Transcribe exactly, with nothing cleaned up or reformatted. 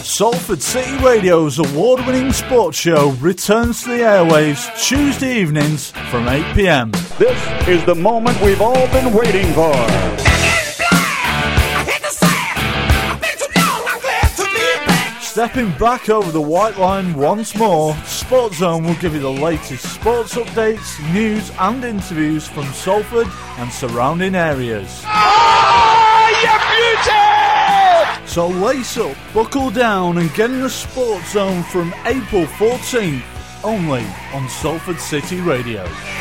Salford City Radio's award-winning sports show returns to the airwaves Tuesday evenings from eight p m. This is the moment we've all been waiting for. Stepping back over the white line once more, Sports Zone will give you the latest sports updates, news and interviews from Salford and surrounding areas. Oh, you beauty! So lace up, buckle down and get in the Sports Zone from April fourteenth, only on Salford City Radio.